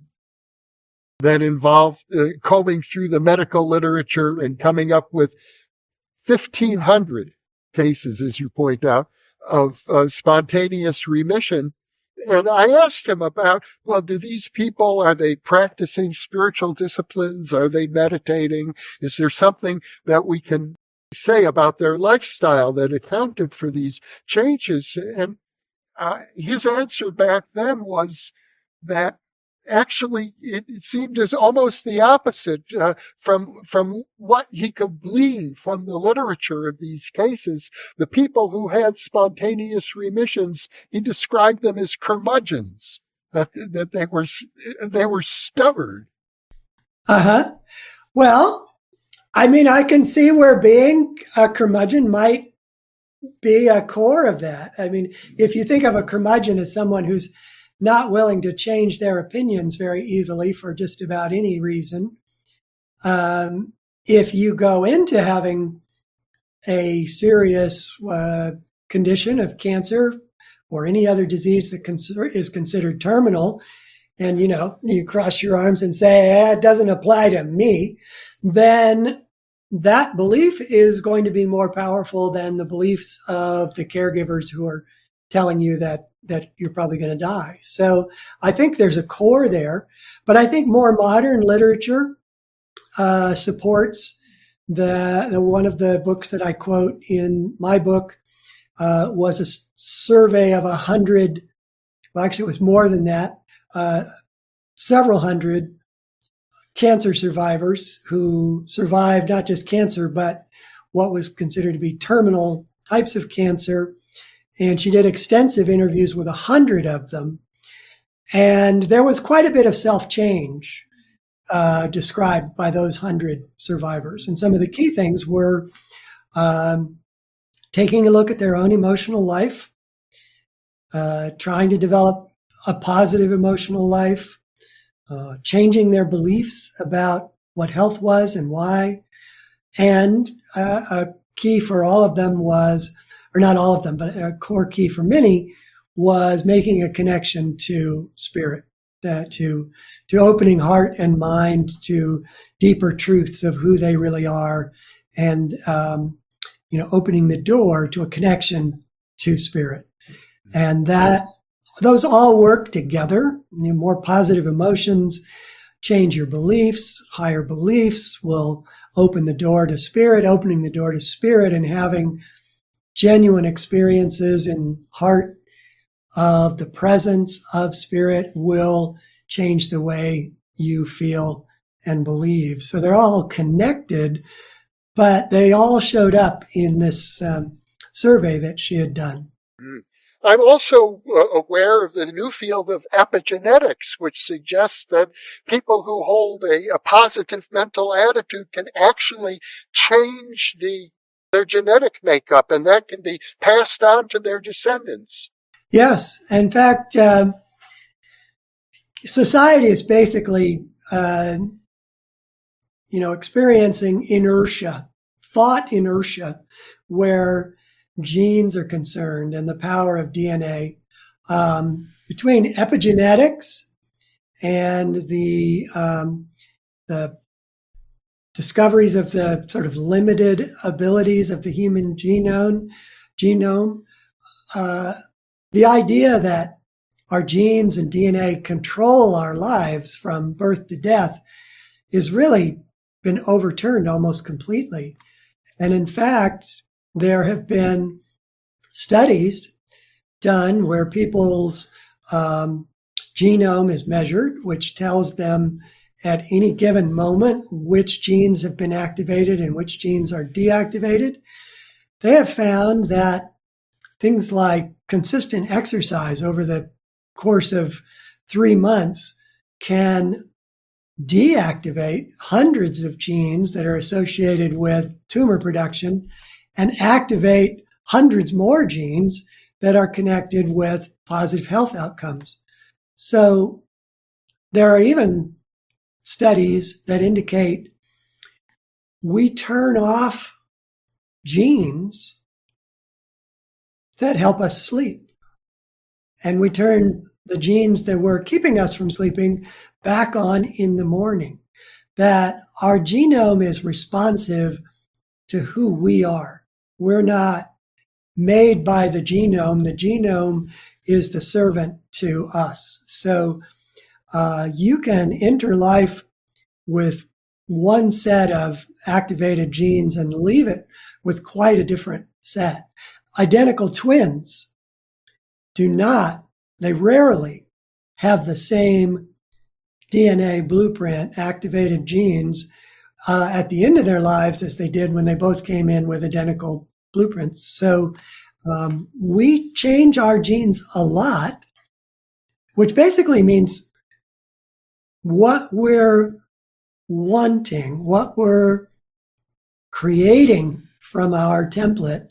that involved uh, combing through the medical literature and coming up with fifteen hundred cases, as you point out, of uh, spontaneous remission. And I asked him about, well, do these people, are they practicing spiritual disciplines? Are they meditating? Is there something that we can say about their lifestyle that accounted for these changes? And uh, his answer back then was that actually it, it seemed as almost the opposite uh, from from what he could glean from the literature of these cases. The people who had spontaneous remissions, he described them as curmudgeons, that that they were they were stubborn. Uh-huh. Well, I mean, I can see where being a curmudgeon might be a core of that. I mean, if you think of a curmudgeon as someone who's not willing to change their opinions very easily for just about any reason. Um, if you go into having a serious uh, condition of cancer or any other disease that cons- is considered terminal, and, you know, you cross your arms and say, eh, it doesn't apply to me, then that belief is going to be more powerful than the beliefs of the caregivers who are telling you that that you're probably going to die. So I think there's a core there, but I think more modern literature uh, supports the, the one of the books that I quote in my book uh, was a survey of a hundred, well, actually it was more than that, uh, several hundred cancer survivors who survived not just cancer, but what was considered to be terminal types of cancer. And she did extensive interviews with a hundred of them. And there was quite a bit of self-change uh, described by those hundred survivors. And some of the key things were um, taking a look at their own emotional life, uh, trying to develop a positive emotional life, uh, changing their beliefs about what health was and why. And uh, a key for all of them was, or not all of them, but a core key for many was making a connection to spirit, that to to opening heart and mind to deeper truths of who they really are, and um, you know, opening the door to a connection to spirit. And that those all work together. You know, more positive emotions change your beliefs. Higher beliefs will open the door to spirit, opening the door to spirit and having genuine experiences in heart of the presence of spirit will change the way you feel and believe. So they're all connected, but they all showed up in this um, survey that she had done. Mm. I'm also uh, aware of the new field of epigenetics, which suggests that people who hold a, a positive mental attitude can actually change the their genetic makeup, and that can be passed on to their descendants. Yes. In fact, uh, society is basically, uh, you know, experiencing inertia, thought inertia, where genes are concerned and the power of D N A. Um, between epigenetics and the um, the discoveries of the sort of limited abilities of the human genome, genome, uh, the idea that our genes and D N A control our lives from birth to death is really been overturned almost completely. And in fact, there have been studies done where people's um, genome is measured, which tells them at any given moment which genes have been activated and which genes are deactivated. They have found that things like consistent exercise over the course of three months can deactivate hundreds of genes that are associated with tumor production and activate hundreds more genes that are connected with positive health outcomes. So there are even studies that indicate we turn off genes that help us sleep, and we turn the genes that were keeping us from sleeping back on in the morning. That our genome is responsive to who we are. We're not made by the genome. The genome is the servant to us. So uh, you can enter life with one set of activated genes and leave it with quite a different set. Identical twins do not, they rarely have the same D N A blueprint, activated genes uh, at the end of their lives as they did when they both came in with identical blueprints. So um, we change our genes a lot, which basically means what we're wanting, what we're creating from our template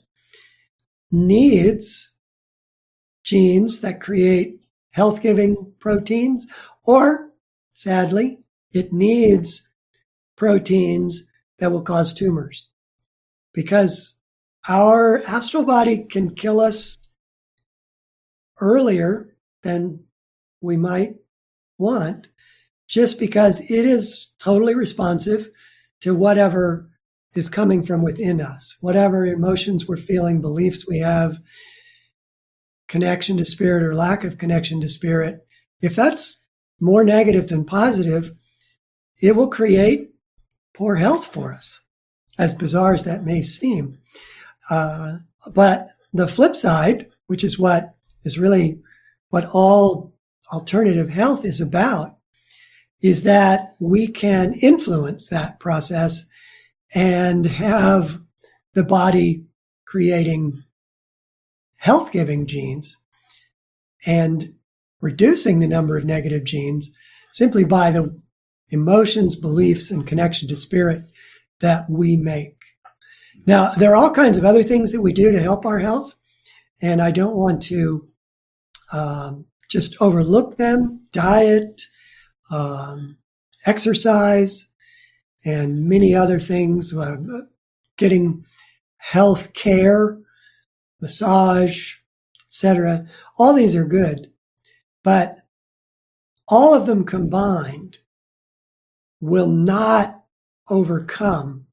needs genes that create health-giving proteins, or sadly, it needs proteins that will cause tumors, because our astral body can kill us earlier than we might want, just because it is totally responsive to whatever is coming from within us, whatever emotions we're feeling, beliefs we have, connection to spirit or lack of connection to spirit. If that's more negative than positive, it will create poor health for us, as bizarre as that may seem. Uh, but the flip side, which is what is really what all alternative health is about, is that we can influence that process and have the body creating health-giving genes and reducing the number of negative genes simply by the emotions, beliefs, and connection to spirit that we make. Now, there are all kinds of other things that we do to help our health, and I don't want to um, just overlook them. Diet, um, exercise and many other things, uh, getting health care, massage, et cetera. All these are good, but all of them combined will not overcome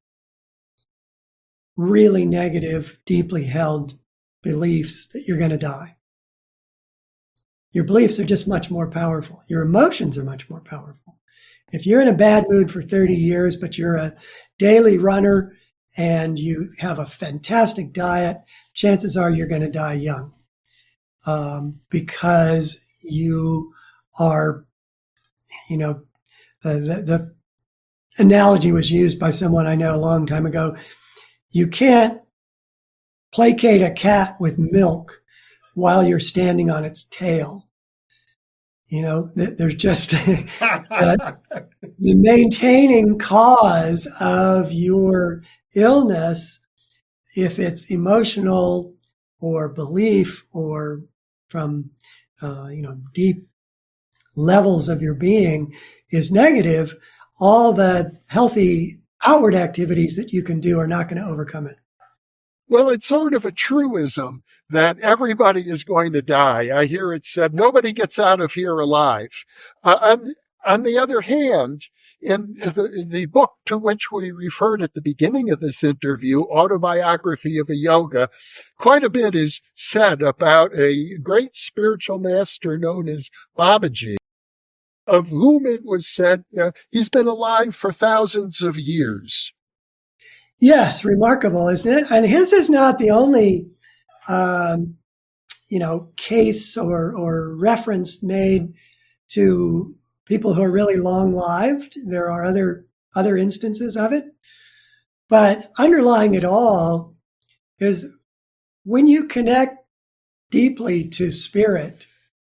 really negative, deeply held beliefs that you're going to die. Your beliefs are just much more powerful. Your emotions are much more powerful. If you're in a bad mood for thirty years, but you're a daily runner and you have a fantastic diet, chances are you're going to die young um, because you are, you know, the, the, the analogy was used by someone I know a long time ago. You can't placate a cat with milk while you're standing on its tail. You know, there's just the, the maintaining cause of your illness, if it's emotional or belief or from, uh, you know, deep levels of your being is negative, all the healthy outward activities that you can do are not going to overcome it. Well, it's sort of a truism that everybody is going to die. I hear it said, nobody gets out of here alive. Uh, on, on the other hand, in the, the book to which we referred at the beginning of this interview, Autobiography of a Yoga, quite a bit is said about a great spiritual master known as Babaji, of whom it was said uh, he's been alive for thousands of years. Yes, remarkable, isn't it? And his is not the only, um, you know, case or, or reference made to people who are really long-lived. There are other other instances of it. But underlying it all is when you connect deeply to spirit,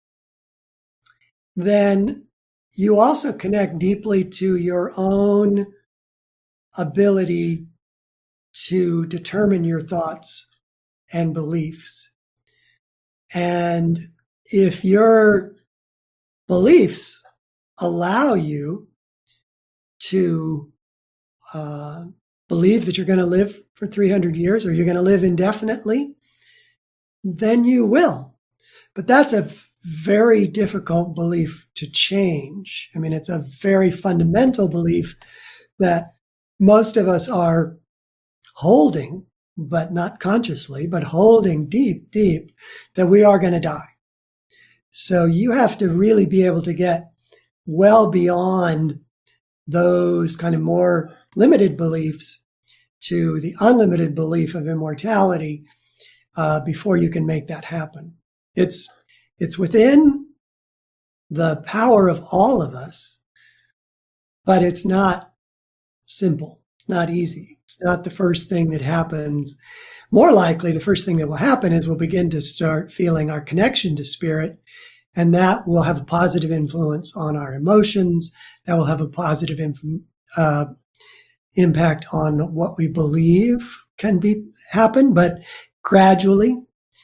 then you also connect deeply to your own ability to determine your thoughts and beliefs. And if your beliefs allow you to uh, believe that you're going to live for three hundred years or you're going to live indefinitely, then you will. But that's a very difficult belief to change. I mean, it's a very fundamental belief that most of us are holding, but not consciously, but holding deep, deep, that we are going to die. So you have to really be able to get well beyond those kind of more limited beliefs to the unlimited belief of immortality uh, before you can make that happen. It's it's within the power of all of us, but it's not simple. It's not easy. It's not the first thing that happens. More likely, the first thing that will happen is we'll begin to start feeling our connection to spirit, and that will have a positive influence on our emotions. That will have a positive inf- uh, impact on what we believe can be happen, but gradually.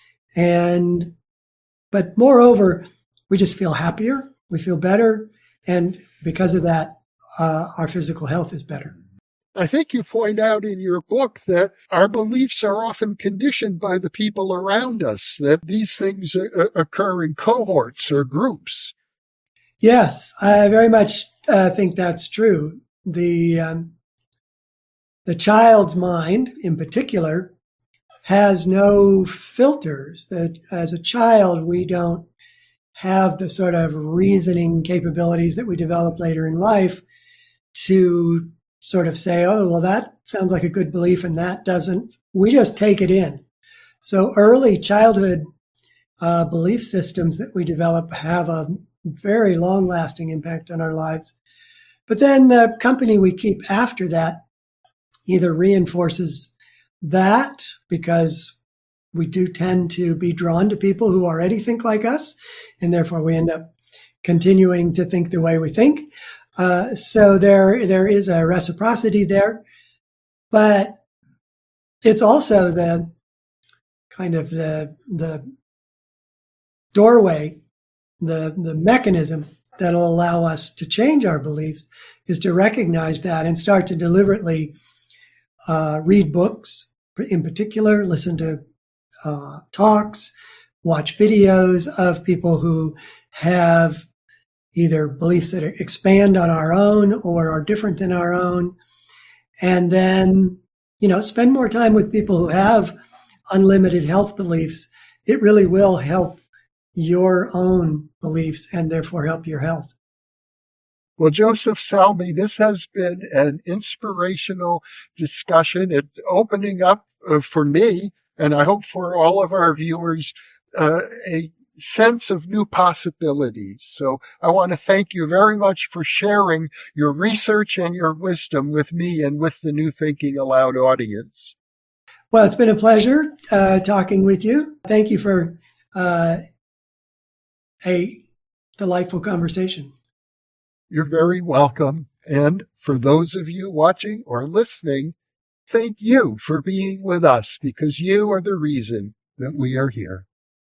And but moreover, we just feel happier. We feel better, and because of that, uh, our physical health is better. I think you point out in your book that our beliefs are often conditioned by the people around us, that these things uh, occur in cohorts or groups. Yes, I very much uh, think that's true. The um, the child's mind, in particular, has no filters. That as a child, we don't have the sort of reasoning capabilities that we develop later in life to sort of say, oh, well, that sounds like a good belief and that doesn't. We just take it in. So early childhood uh, belief systems that we develop have a very long-lasting impact on our lives. But then the company we keep after that either reinforces that, because we do tend to be drawn to people who already think like us, and therefore we end up continuing to think the way we think. Uh, so there, there is a reciprocity there, but it's also the kind of the the doorway, the the mechanism that'll allow us to change our beliefs is to recognize that and start to deliberately uh, read books, in particular, listen to uh, talks, watch videos of people who have either beliefs that expand on our own or are different than our own. And then, you know, spend more time with people who have unlimited health beliefs. It really will help your own beliefs and therefore help your health. Well, Joseph Selby, this has been an inspirational discussion. It's opening up uh, for me, and I hope for all of our viewers, uh, a sense of new possibilities. So I want to thank you very much for sharing your research and your wisdom with me and with the New Thinking Aloud audience. Well, it's been a pleasure uh, talking with you. Thank you for uh, a delightful conversation. You're very welcome. And for those of you watching or listening, thank you for being with us, because you are the reason that we are here.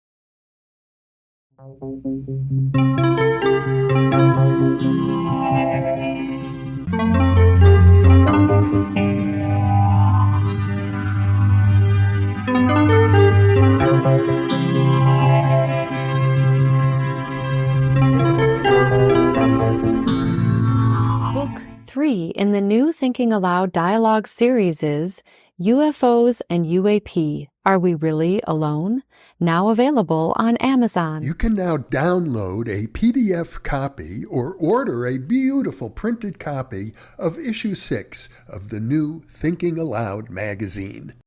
Book three in the New Thinking Aloud dialogue series is U F Os and U A P, Are We Really Alone? Now available on Amazon. You can now download a P D F copy or order a beautiful printed copy of issue six of the New Thinking Aloud magazine.